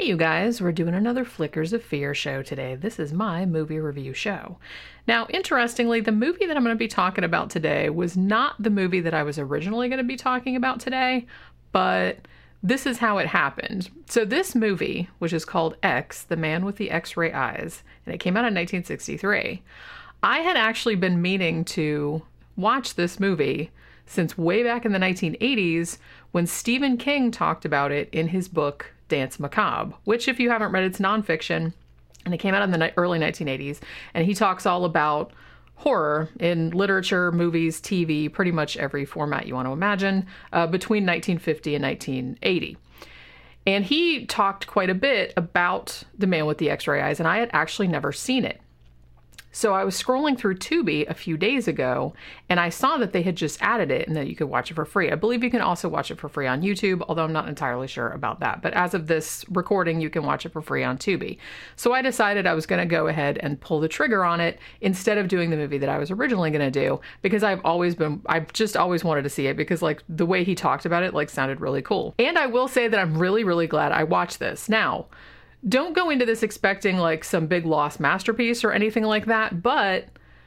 Hey you guys, we're doing another Flickers of Fear show today. This is my movie review show. Now, interestingly, the movie that I'm going to be talking about today was not the movie that I was originally going to be talking about today, but this is how it happened. So this movie, which is called X, The Man with the X-Ray Eyes, and it came out in 1963, I had actually been meaning to watch this movie since way back in the 1980s when Stephen King talked about it in his book Danse Macabre, which, if you haven't read, it's nonfiction, and it came out in the early 1980s, and he talks all about horror in literature, movies, TV, pretty much every format you want to imagine, between 1950 and 1980. And he talked quite a bit about The Man with the X-Ray Eyes, and I had actually never seen it. So I was scrolling through Tubi a few days ago, and I saw that they had just added it and that you could watch it for free. I believe you can also watch it for free on YouTube, although I'm not entirely sure about that. But as of this recording, you can watch it for free on Tubi. So I decided I was going to go ahead and pull the trigger on it instead of doing the movie that I was originally going to do, because I've just always wanted to see it, because like the way he talked about it sounded really cool. And I will say that I'm really, really glad I watched this. Now, don't go into this expecting like some big lost masterpiece or anything like that, but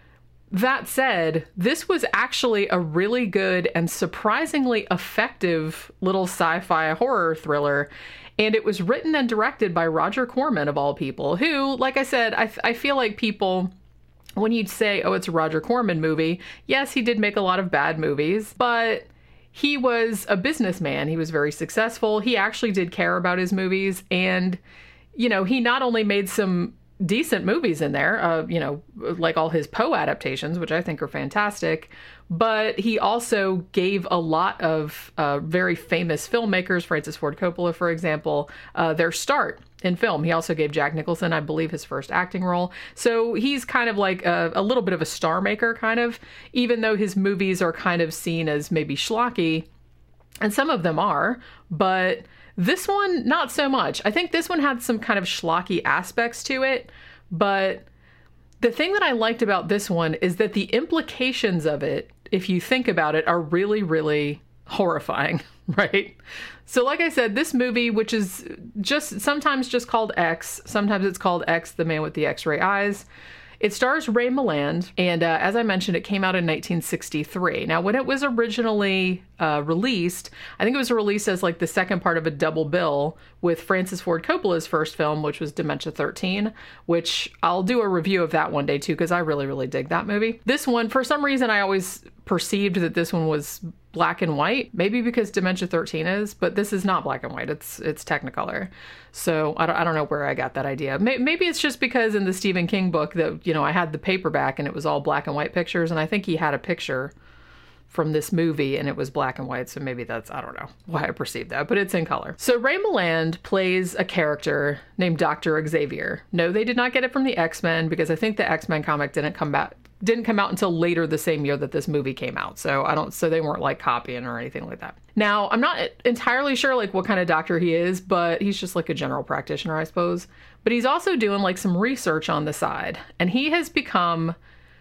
that said, this was actually a really good and surprisingly effective little sci-fi horror thriller, and it was written and directed by Roger Corman, of all people, who, like I said, I feel like people, when you'd say, oh, it's a Roger Corman movie, yes, he did make a lot of bad movies, but he was a businessman. He was very successful. He actually did care about his movies, and you know, he not only made some decent movies in there, like all his Poe adaptations, which I think are fantastic, but he also gave a lot of very famous filmmakers, Francis Ford Coppola, for example, their start in film. He also gave Jack Nicholson, I believe, his first acting role. So he's kind of like a little bit of a star maker, kind of, even though his movies are kind of seen as maybe schlocky, and some of them are, but this one, not so much. I think this one had some kind of schlocky aspects to it, but the thing that I liked about this one is that the implications of it, if you think about it, are really, really horrifying, right? So like I said, this movie, which is sometimes just called X, sometimes it's called X, The Man with the X-Ray Eyes, it stars Ray Milland, and as I mentioned, it came out in 1963. Now, when it was originally released, I think it was released as like the second part of a double bill with Francis Ford Coppola's first film, which was Dementia 13, which I'll do a review of that one day too, because I really, really dig that movie. This one, for some reason, I always perceived that this one was black and white, maybe because Dementia 13 is, but this is not black and white. It's Technicolor. So I don't know where I got that idea. Maybe it's just because in the Stephen King book that, I had the paperback and it was all black and white pictures, and I think he had a picture from this movie and it was black and white, so maybe that's, I don't know why I perceived that, but it's in color. So Ray Milland plays a character named Dr. Xavier. No, they did not get it from the X-Men, because I think the X-Men comic didn't come out until later the same year that this movie came out. So they weren't like copying or anything like that. Now, I'm not entirely sure like what kind of doctor he is, but he's just like a general practitioner, I suppose. But he's also doing like some research on the side, and he has become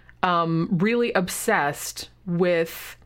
really obsessed with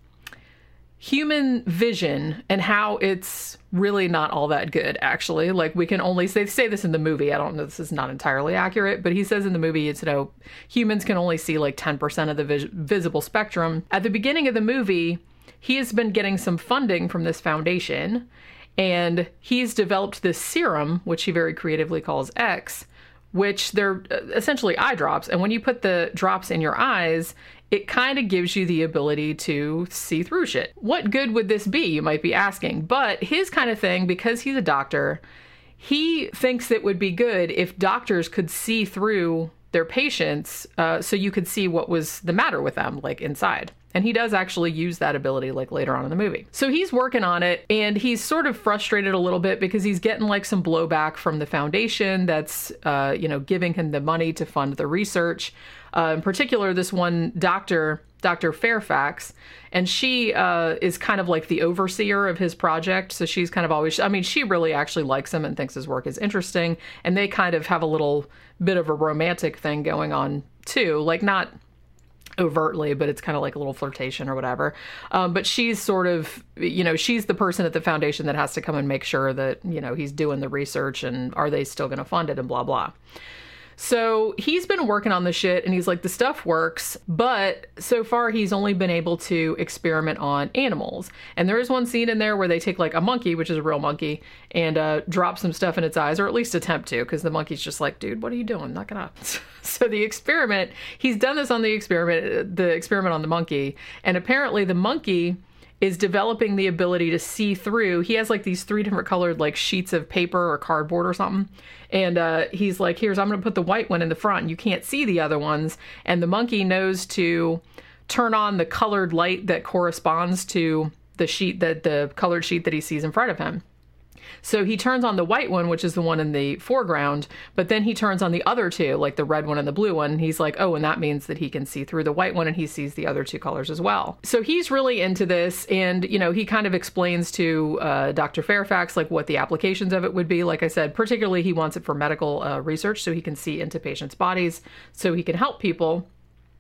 human vision and how it's really not all that good, actually. Like, we can only say this in the movie. I don't know, this is not entirely accurate, but he says in the movie, it's, humans can only see like 10% of the visible spectrum. At the beginning of the movie, he has been getting some funding from this foundation, and he's developed this serum, which he very creatively calls X, which they're essentially eye drops. And when you put the drops in your eyes, it kind of gives you the ability to see through shit. What good would this be, you might be asking? But his kind of thing, because he's a doctor, he thinks it would be good if doctors could see through their patients, so you could see what was the matter with them, like inside. And he does actually use that ability like later on in the movie. So he's working on it, and he's sort of frustrated a little bit because he's getting like some blowback from the foundation that's, giving him the money to fund the research. In particular, this one doctor, Dr. Fairfax, and she is kind of like the overseer of his project. So she's kind of always, she really actually likes him and thinks his work is interesting. And they kind of have a little bit of a romantic thing going on too. Like, not overtly, but it's kind of like a little flirtation or whatever. But she's sort of, she's the person at the foundation that has to come and make sure that, he's doing the research and are they still going to fund it and blah, blah. So he's been working on the shit and he's like, the stuff works, but so far he's only been able to experiment on animals. And there is one scene in there where they take like a monkey, which is a real monkey, and drop some stuff in its eyes, or at least attempt to, because the monkey's just like, dude, what are you doing? Knock it off. So the experiment, he's done this on the experiment on the monkey, and apparently the monkey is developing the ability to see through. He has like these 3 different colored like sheets of paper or cardboard or something. And he's like, I'm going to put the white one in the front and you can't see the other ones. And the monkey knows to turn on the colored light that corresponds to the colored sheet that he sees in front of him. So he turns on the white one, which is the one in the foreground, but then he turns on the other 2, like the red one and the blue one. And he's like, oh, and that means that he can see through the white one and he sees the other 2 colors as well. So he's really into this. And, he kind of explains to Dr. Fairfax, like what the applications of it would be. Like I said, particularly he wants it for medical research so he can see into patients' bodies so he can help people.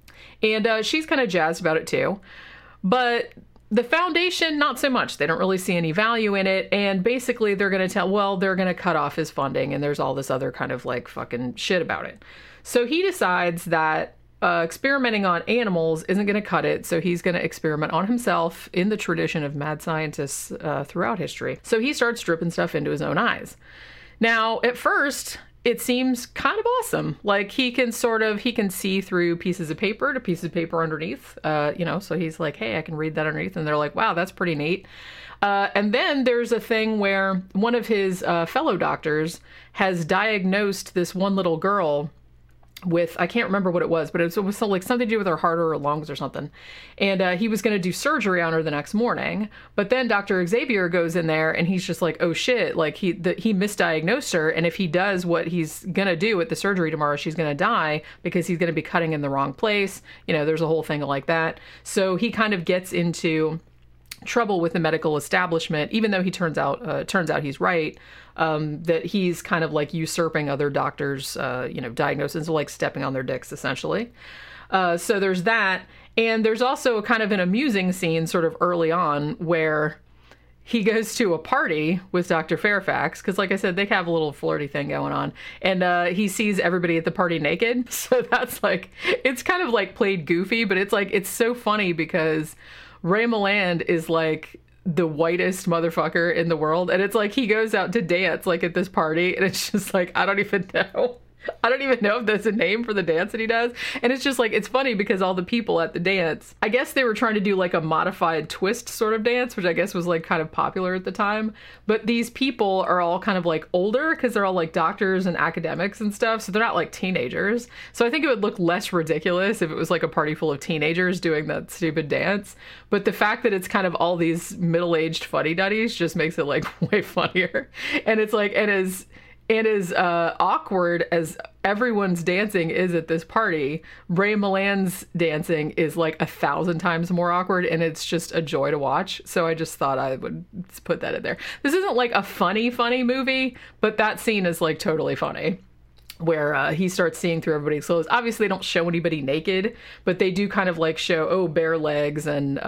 And she's kind of jazzed about it too. But the foundation, not so much. They don't really see any value in it. And basically they're going to they're going to cut off his funding. And there's all this other kind of like fucking shit about it. So he decides that experimenting on animals isn't going to cut it. So he's going to experiment on himself in the tradition of mad scientists throughout history. So he starts dripping stuff into his own eyes. Now, at first, it seems kind of awesome. Like he can see through pieces of paper to pieces of paper underneath, so he's like, hey, I can read that underneath. And they're like, wow, that's pretty neat. And then there's a thing where one of his fellow doctors has diagnosed this one little girl with, I can't remember what it was, but it was like something to do with her heart or her lungs or something. And he was going to do surgery on her the next morning. But then Dr. Xavier goes in there and he's just like, oh shit, like he misdiagnosed her. And if he does what he's going to do at the surgery tomorrow, she's going to die because he's going to be cutting in the wrong place. There's a whole thing like that. So he kind of gets into trouble with the medical establishment, even though he turns out he's right, that he's kind of like usurping other doctors, diagnoses, so like stepping on their dicks essentially. So there's that. And there's also kind of an amusing scene sort of early on where he goes to a party with Dr. Fairfax, because like I said, they have a little flirty thing going on, and he sees everybody at the party naked. So that's like, it's kind of like played goofy, but it's like, it's so funny because Ray Milland is like the whitest motherfucker in the world. And it's like, he goes out to dance like at this party. And it's just like, I don't even know if there's a name for the dance that he does. And it's just like, it's funny because all the people at the dance, I guess they were trying to do like a modified twist sort of dance, which I guess was like kind of popular at the time. But these people are all kind of like older because they're all like doctors and academics and stuff. So they're not like teenagers. So I think it would look less ridiculous if it was like a party full of teenagers doing that stupid dance. But the fact that it's kind of all these middle-aged fuddy-duddies just makes it like way funnier. And it's like, and as awkward as everyone's dancing is at this party, Ray Milland's dancing is like 1,000 times more awkward, and it's just a joy to watch. So I just thought I would put that in there. This isn't like a funny movie, but that scene is like totally funny, where he starts seeing through everybody's clothes. Obviously, they don't show anybody naked, but they do kind of like show, bare legs and,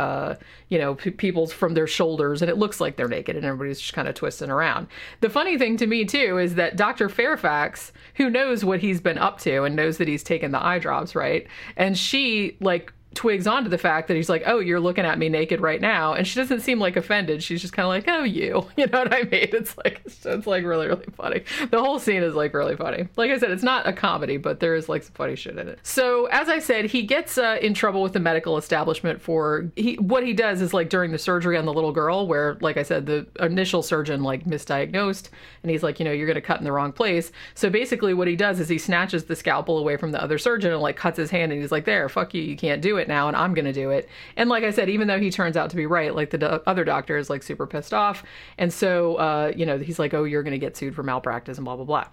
people's from their shoulders, and it looks like they're naked, and everybody's just kind of twisting around. The funny thing to me, too, is that Dr. Fairfax, who knows what he's been up to and knows that he's taken the eye drops, right? And she, like, twigs onto the fact that he's like, oh, you're looking at me naked right now. And she doesn't seem like offended. She's just kind of like, oh, you know what I mean? It's like really, really funny. The whole scene is like really funny. Like I said, it's not a comedy, but there is like some funny shit in it. So as I said, he gets in trouble with the medical establishment for what he does is like during the surgery on the little girl, where, like I said, the initial surgeon like misdiagnosed, and he's like, you're going to cut in the wrong place. So basically what he does is he snatches the scalpel away from the other surgeon and like cuts his hand, and he's like, there, fuck you can't do it now, and I'm gonna do it. And like I said, even though he turns out to be right, like the other doctor is like super pissed off, and so he's like, oh, you're gonna get sued for malpractice and blah blah blah.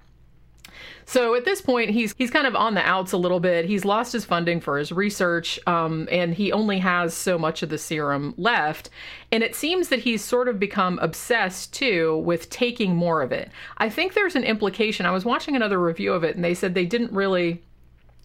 So at this point, he's kind of on the outs a little bit. He's lost his funding for his research, and he only has so much of the serum left. And it seems that he's sort of become obsessed, too, with taking more of it. I think there's an implication. I was watching another review of it, and they said they didn't really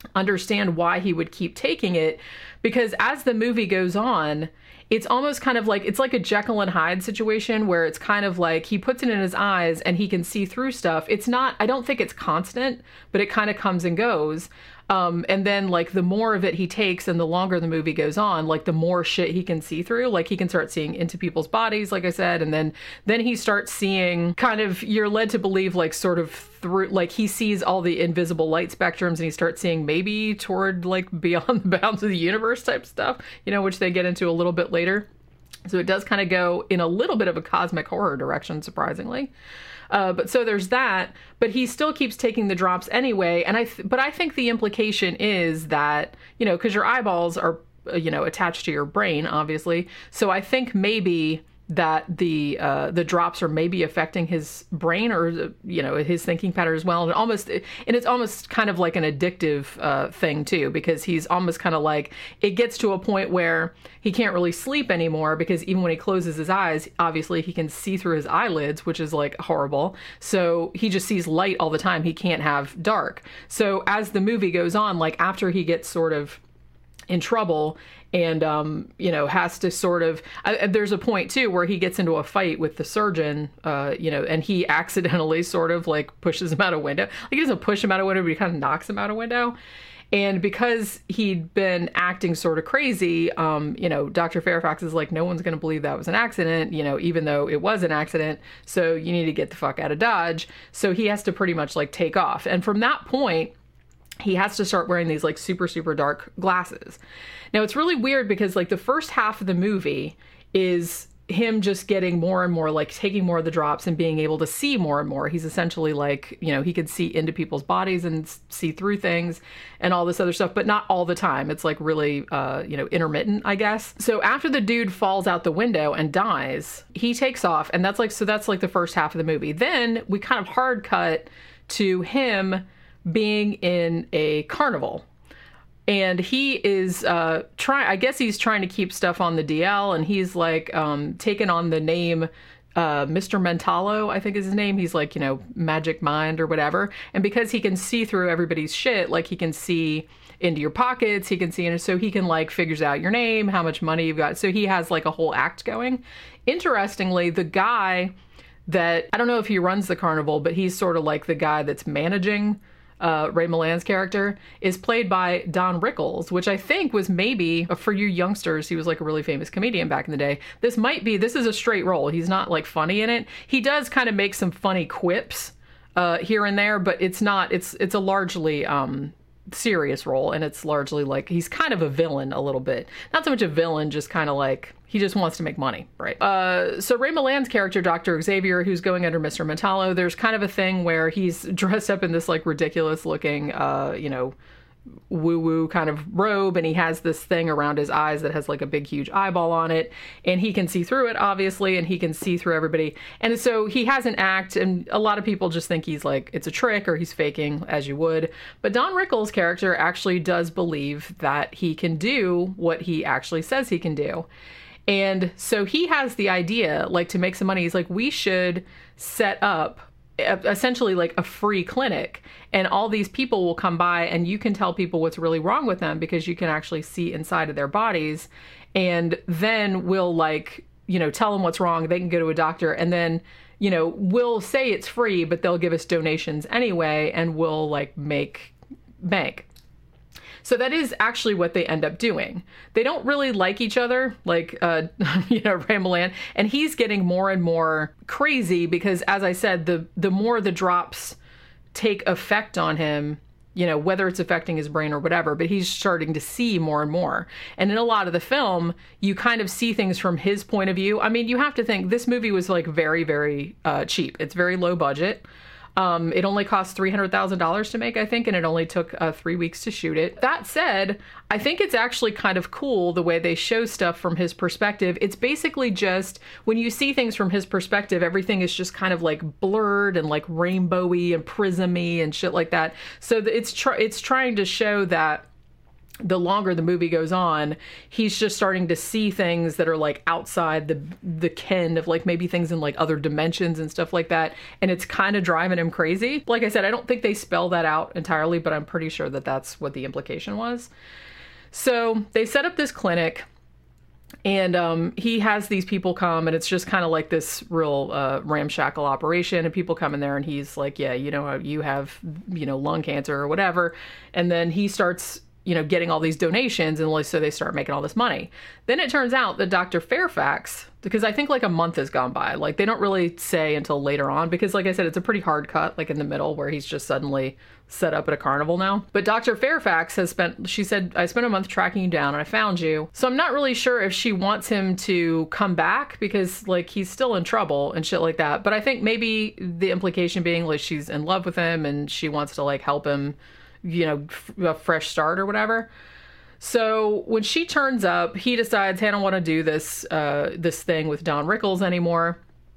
understand why he would keep taking it, because as the movie goes on, it's almost kind of like, it's like a Jekyll and Hyde situation where it's kind of like he puts it in his eyes and he can see through stuff. It's not, I don't think it's constant, but it kind of comes and goes. And then like the more of it he takes and the longer the movie goes on, like the more shit he can see through. Like he can start seeing into people's bodies, like I said, and then he starts seeing kind of, you're led to believe like sort of through, like he sees all the invisible light spectrums and he starts seeing maybe toward like beyond the bounds of the universe type stuff, you know, which they get into a little bit later. So it does kind of go in a little bit of a cosmic horror direction, surprisingly. But so there's that, but he still keeps taking the drops anyway. And but I think the implication is that, you know, because your eyeballs are, you know, attached to your brain, obviously. So I think maybe that the drops are maybe affecting his brain or, you know, his thinking pattern as well. And it's almost kind of like an addictive thing too, because he's almost kind of like, it gets to a point where he can't really sleep anymore because even when he closes his eyes, obviously he can see through his eyelids, which is like horrible. So he just sees light all the time. He can't have dark. So as the movie goes on, like after he gets sort of in trouble and, you know, has to sort of, there's a point too where he gets into a fight with the surgeon, you know, and he accidentally sort of like pushes him out a window. Like he doesn't push him out a window, but he kind of knocks him out a window. And because he'd been acting sort of crazy, you know, Dr. Fairfax is like, no one's going to believe that was an accident, you know, even though it was an accident. So you need to get the fuck out of Dodge. So he has to pretty much like take off. And from that point, he has to start wearing these like super, super dark glasses. Now it's really weird because like the first half of the movie is him just getting more and more, like taking more of the drops and being able to see more and more. He's essentially like, you know, he could see into people's bodies and see through things and all this other stuff, but not all the time. It's like really, you know, intermittent, I guess. So after the dude falls out the window and dies, he takes off. And that's like, so that's like the first half of the movie. Then we kind of hard cut to him being in a carnival. And he is I guess he's trying to keep stuff on the DL, and he's like taken on the name Mr. Mentalo, I think is his name. He's like, you know, magic mind or whatever. And because he can see through everybody's shit, like he can see into your pockets, he can see into, so he can like figures out your name, how much money you've got. So he has like a whole act going. Interestingly, the guy that, I don't know if he runs the carnival, but he's sort of like the guy that's managing Ray Milland's character, is played by Don Rickles, which I think was maybe, for you youngsters, he was like a really famous comedian back in the day. This is a straight role. He's not like funny in it. He does kind of make some funny quips here and there, but it's a largely serious role, and it's largely like he's kind of a villain a little bit. Not so much a villain, just kind of like he just wants to make money, right? So Ray Milland's character, Dr. Xavier, who's going under Mr. Mentalo, there's kind of a thing where he's dressed up in this like ridiculous looking, you know, woo-woo kind of robe, and he has this thing around his eyes that has like a big huge eyeball on it, and he can see through it obviously, and he can see through everybody. And so he has an act, and a lot of people just think he's like, it's a trick or he's faking, as you would. But Don Rickles' character actually does believe that he can do what he actually says he can do. And so he has the idea, like, to make some money. He's like, we should set up essentially like a free clinic, and all these people will come by and you can tell people what's really wrong with them because you can actually see inside of their bodies, and then we'll like, you know, tell them what's wrong. They can go to a doctor, and then, you know, we'll say it's free, but they'll give us donations anyway, and we'll like make bank. So that is actually what they end up doing. They don't really like each other, like, you know, Ray Milland, and he's getting more and more crazy because, as I said, the more the drops take effect on him, you know, whether it's affecting his brain or whatever, but he's starting to see more and more. And in a lot of the film, you kind of see things from his point of view. I mean, you have to think this movie was like very, very cheap. It's very low budget. It only cost $300,000 to make, I think, and it only took 3 weeks to shoot it. That said, I think it's actually kind of cool the way they show stuff from his perspective. It's basically just, when you see things from his perspective, everything is just kind of like blurred and like rainbowy and prismy and shit like that. So it's trying to show that the longer the movie goes on, he's just starting to see things that are like outside the ken of like maybe things in like other dimensions and stuff like that. And it's kind of driving him crazy. Like I said, I don't think they spell that out entirely, but I'm pretty sure that that's what the implication was. So they set up this clinic, and he has these people come, and it's just kind of like this real ramshackle operation. And people come in there, and he's like, yeah, you know, you have, you know, lung cancer or whatever. And then he starts, you know, getting all these donations, and so they start making all this money. Then it turns out that Dr. Fairfax, because I think like a month has gone by, like they don't really say until later on, because like I said, it's a pretty hard cut, like in the middle where he's just suddenly set up at a carnival now. But Dr. Fairfax she said, I spent a month tracking you down and I found you. So I'm not really sure if she wants him to come back because like he's still in trouble and shit like that. But I think maybe the implication being like she's in love with him and she wants to like help him, you know, a fresh start or whatever. So when she turns up, he decides, hey, I don't want to do this thing with Don Rickles anymore.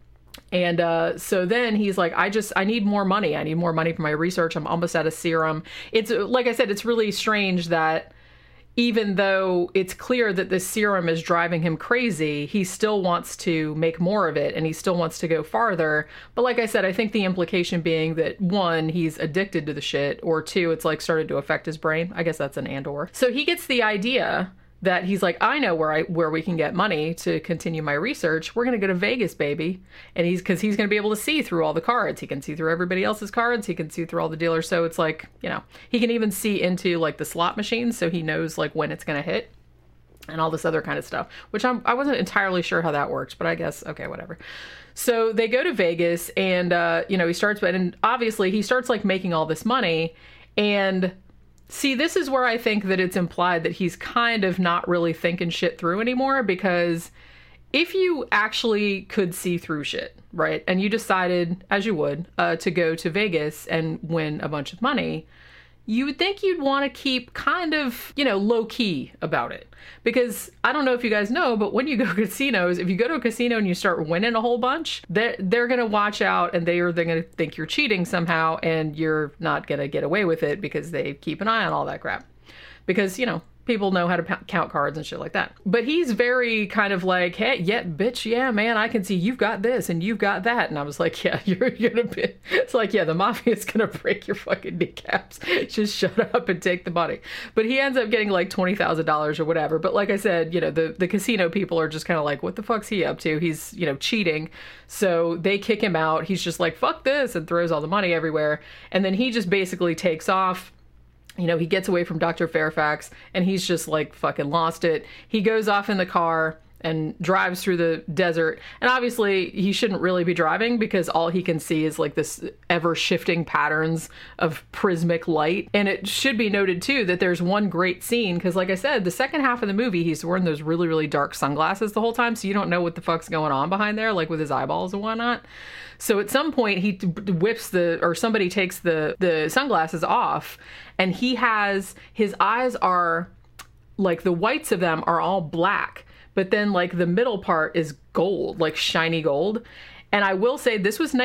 And so then he's like, I need more money. I need more money for my research. I'm almost out of serum. It's like I said, it's really strange that even though it's clear that this serum is driving him crazy, he still wants to make more of it and he still wants to go farther. But like I said, I think the implication being that one, he's addicted to the shit, or two, it's like started to affect his brain. I guess that's an and/or. So he gets the idea that he's like, I know where we can get money to continue my research. We're going to go to Vegas, baby. And because he's going to be able to see through all the cards. He can see through everybody else's cards. He can see through all the dealers. So it's like, you know, he can even see into like the slot machines. So he knows like when it's going to hit and all this other kind of stuff, which I wasn't entirely sure how that works, but I guess, okay, whatever. So they go to Vegas and, you know, and obviously he starts like making all this money. And see, this is where I think that it's implied that he's kind of not really thinking shit through anymore, because if you actually could see through shit, right, and you decided, as you would, to go to Vegas and win a bunch of money, you would think you'd want to keep kind of, you know, low key about it. Because I don't know if you guys know, but when you go to casinos, if you go to a casino and you start winning a whole bunch, they're going to watch out and they're going to think you're cheating somehow and you're not going to get away with it because they keep an eye on all that crap. Because, you know, people know how to count cards and shit like that. But he's very kind of like, hey, yeah, bitch, yeah, man, I can see you've got this and you've got that. And I was like, yeah, you're gonna be, it's like, yeah, the mafia's gonna break your fucking kneecaps. Just shut up and take the money. But he ends up getting like $20,000 or whatever. But like I said, you know, the casino people are just kind of like, what the fuck's he up to? He's, you know, cheating. So they kick him out. He's just like, fuck this, and throws all the money everywhere. And then he just basically takes off. You know, he gets away from Dr. Fairfax and he's just like fucking lost it. He goes off in the car and drives through the desert. And obviously he shouldn't really be driving because all he can see is like this ever shifting patterns of prismatic light. And it should be noted too that there's one great scene, because like I said, the second half of the movie, he's wearing those really, really dark sunglasses the whole time. So you don't know what the fuck's going on behind there, like with his eyeballs and whatnot. So at some point he whips somebody takes the sunglasses off, and he has, his eyes are like, the whites of them are all black, but then like the middle part is gold, like shiny gold. And I will say this was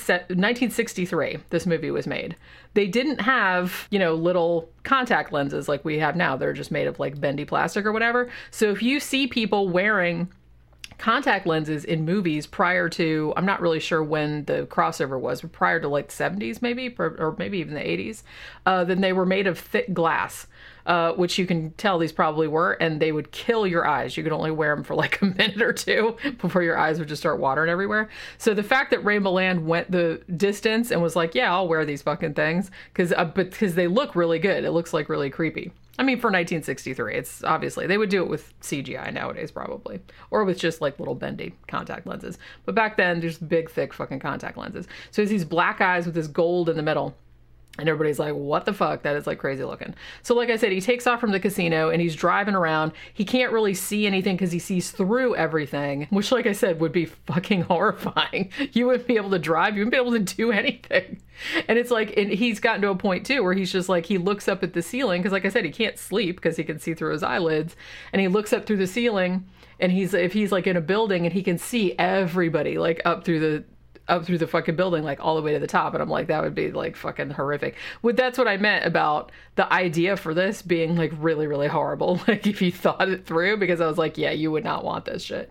1963, this movie was made. They didn't have, you know, little contact lenses like we have now. They're just made of like bendy plastic or whatever. So if you see people wearing contact lenses in movies prior to, I'm not really sure when the crossover was, but prior to like the 70s maybe, or maybe even the 80s, then they were made of thick glass, which you can tell these probably were, and they would kill your eyes. You could only wear them for like a minute or two before your eyes would just start watering everywhere. So the fact that Ray Milland went the distance and was like, yeah, I'll wear these fucking things, because they look really good. It looks like really creepy. I mean, for 1963, it's obviously, they would do it with CGI nowadays probably, or with just like little bendy contact lenses. But back then, there's big, thick fucking contact lenses. So it's these black eyes with this gold in the middle. And everybody's like, what the fuck? That is like crazy looking. So like I said, he takes off from the casino and he's driving around. He can't really see anything because he sees through everything, which like I said, would be fucking horrifying. You wouldn't be able to drive. You wouldn't be able to do anything. And it's like, and he's gotten to a point too, where he's just like, he looks up at the ceiling. Cause like I said, he can't sleep because he can see through his eyelids, and he looks up through the ceiling, and if he's like in a building and he can see everybody like up through up through the fucking building, like all the way to the top. And I'm like, that would be like fucking horrific. That's what I meant about the idea for this being like really, really horrible. Like if you thought it through, because I was like, yeah, you would not want this shit.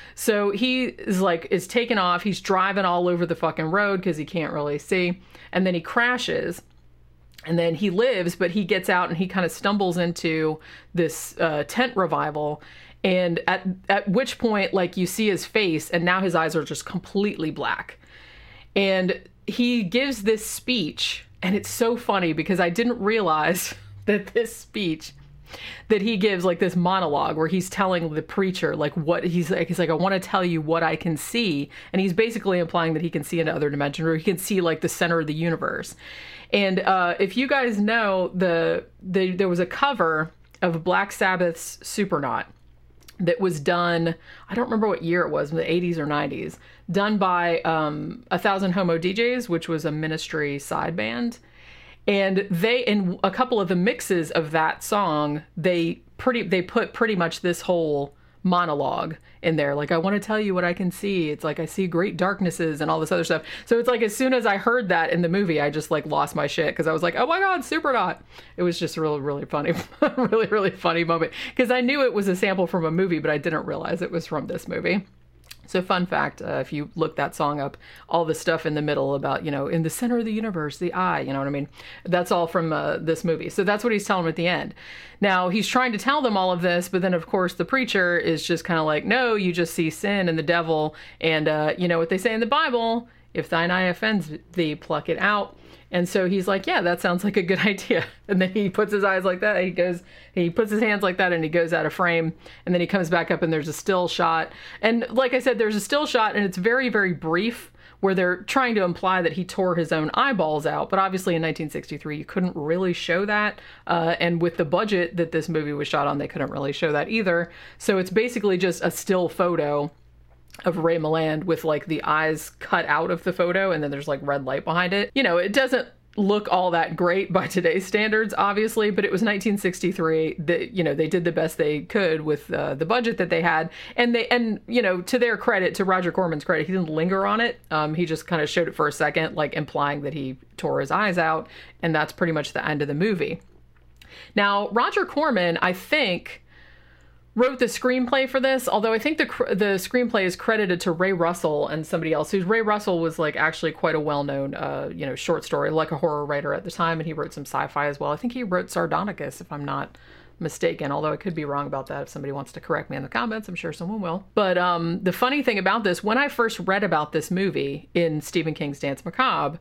So he is taken off. He's driving all over the fucking road because he can't really see. And then he crashes. And then he lives, but he gets out and he kind of stumbles into this tent revival. And at which point, like, you see his face, and now his eyes are just completely black. And he gives this speech, and it's so funny because I didn't realize that this speech that he gives, like this monologue where he's telling the preacher, like, what he's like, I want to tell you what I can see. And he's basically implying that he can see into other dimensions, or he can see like the center of the universe. And if you guys know, there was a cover of Black Sabbath's Supernaut that was done, I don't remember what year it was, in the 80s or 90s, done by 1,000 Homo DJs, which was a Ministry side band. And in a couple of the mixes of that song, they put pretty much this whole monologue in there. Like, I want to tell you what I can see. It's like, I see great darknesses and all this other stuff. So it's like, as soon as I heard that in the movie, I just like lost my shit because I was like, oh my God, Supernaut. It was just a really, really funny, really, really funny moment because I knew it was a sample from a movie, but I didn't realize it was from this movie. So fun fact, if you look that song up, all the stuff in the middle about, in the center of the universe, the eye, you know what I mean? That's all from this movie. So that's what he's telling them at the end. Now, he's trying to tell them all of this, but then, of course, the preacher is just kind of like, no, you just see sin and the devil. And you know what they say in the Bible, if thine eye offends thee, pluck it out. And so he's like, yeah, that sounds like a good idea. And then he puts his eyes like that. He puts his hands like that, and he goes out of frame. And then he comes back up, and there's a still shot. And like I said, there's a still shot, and it's very, very brief, where they're trying to imply that he tore his own eyeballs out. But obviously in 1963, you couldn't really show that. And with the budget that this movie was shot on, they couldn't really show that either. So it's basically just a still photo of Ray Milland with like the eyes cut out of the photo, and then there's like red light behind it. It doesn't look all that great by today's standards, obviously, but it was 1963. They did the best they could with the budget that they had, and to their credit, to Roger Corman's credit, he didn't linger on it. He just kind of showed it for a second, like implying that he tore his eyes out, and that's pretty much the end of the movie. Now, Roger Corman, I think, wrote the screenplay for this, although I think the screenplay is credited to Ray Russell and somebody else. Ray Russell was like actually quite a well-known, short story, like a horror writer at the time, and he wrote some sci-fi as well. I think he wrote Sardonicus, if I'm not mistaken, although I could be wrong about that. If somebody wants to correct me in the comments, I'm sure someone will. But the funny thing about this, when I first read about this movie in Stephen King's Danse Macabre,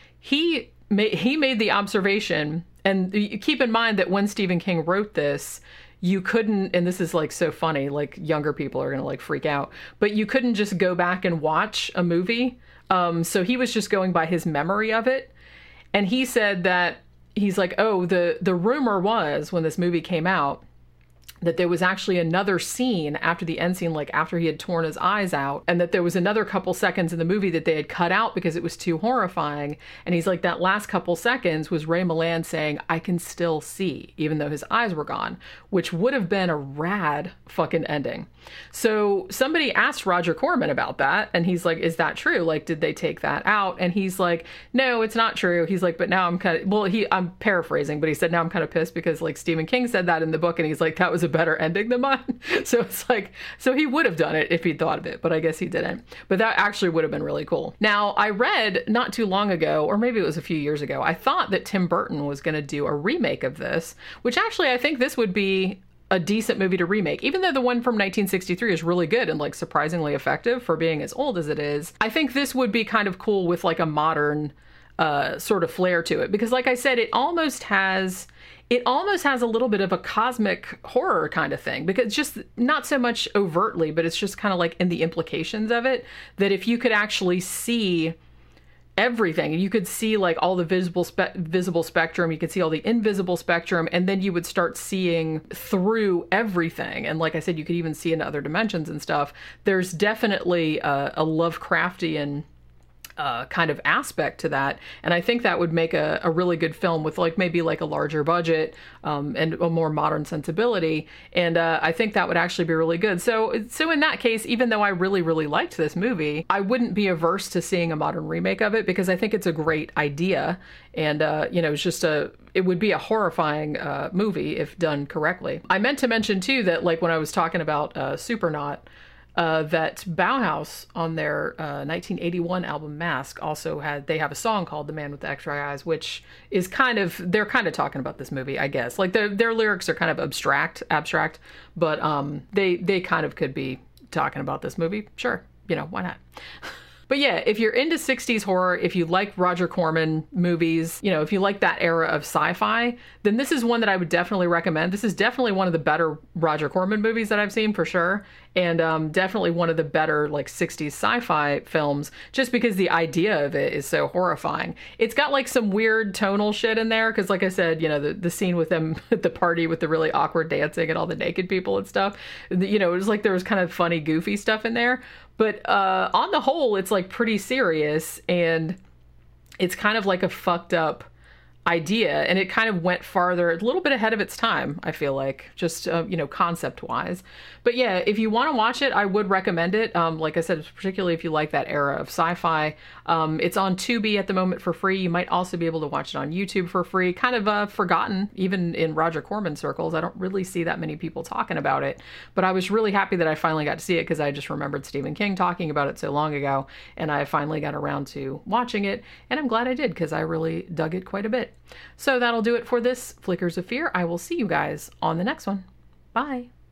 he made the observation, and keep in mind that when Stephen King wrote this, you couldn't, and this is like so funny, like younger people are going to like freak out, but you couldn't just go back and watch a movie. So he was just going by his memory of it. And he said that he's like, oh, the rumor was when this movie came out that there was actually another scene after the end scene, like after he had torn his eyes out, and that there was another couple seconds in the movie that they had cut out because it was too horrifying. And he's like, that last couple seconds was Ray Milland saying, I can still see, even though his eyes were gone, which would have been a rad fucking ending. So somebody asked Roger Corman about that, and he's like, is that true? Like, did they take that out? And he's like, no, it's not true. He's like, but now I'm kind of, I'm paraphrasing, but he said, now I'm kind of pissed because like Stephen King said that in the book, and he's like, that was a better ending than mine. So it's like, so he would have done it if he'd thought of it, but I guess he didn't. But that actually would have been really cool. Now, I read not too long ago, or maybe it was a few years ago, I thought that Tim Burton was going to do a remake of this, which actually I think this would be a decent movie to remake. Even though the one from 1963 is really good and like surprisingly effective for being as old as it is, I think this would be kind of cool with like a modern sort of flair to it. Because like I said, it almost has a little bit of a cosmic horror kind of thing, because just not so much overtly, but it's just kind of like in the implications of it, that if you could actually see everything, and you could see like all the visible spectrum, you could see all the invisible spectrum, and then you would start seeing through everything. And like I said, you could even see into other dimensions and stuff. There's definitely a Lovecraftian kind of aspect to that, and I think that would make a really good film with like maybe like a larger budget and a more modern sensibility, and I think that would actually be really good. So in that case, even though I really liked this movie, I wouldn't be averse to seeing a modern remake of it, because I think it's a great idea, and it's just it would be a horrifying movie if done correctly. I meant to mention too that, like, when I was talking about Supernaut, that Bauhaus on their 1981 album Mask also they have a song called The Man with the X-Ray Eyes, which is they're kind of talking about this movie, I guess. Like their lyrics are kind of abstract, but they kind of could be talking about this movie. Sure, why not? But yeah, if you're into 60s horror, if you like Roger Corman movies, if you like that era of sci-fi, then this is one that I would definitely recommend. This is definitely one of the better Roger Corman movies that I've seen, for sure. And definitely one of the better like 60s sci-fi films, just because the idea of it is so horrifying. It's got like some weird tonal shit in there, because like I said, the scene with them at the party with the really awkward dancing and all the naked people and stuff, it was like there was kind of funny, goofy stuff in there. But on the whole, it's like pretty serious, and it's kind of like a fucked up idea, and it kind of went farther, a little bit ahead of its time, I feel like, just concept wise. But yeah, if you want to watch it, I would recommend it. Like I said, particularly if you like that era of sci-fi. It's on Tubi at the moment for free. You might also be able to watch it on YouTube for free. Kind of forgotten, even in Roger Corman circles. I don't really see that many people talking about it, but I was really happy that I finally got to see it, because I just remembered Stephen King talking about it so long ago, and I finally got around to watching it, and I'm glad I did, because I really dug it quite a bit. So that'll do it for this Flickers of Fear. I will see you guys on the next one. Bye.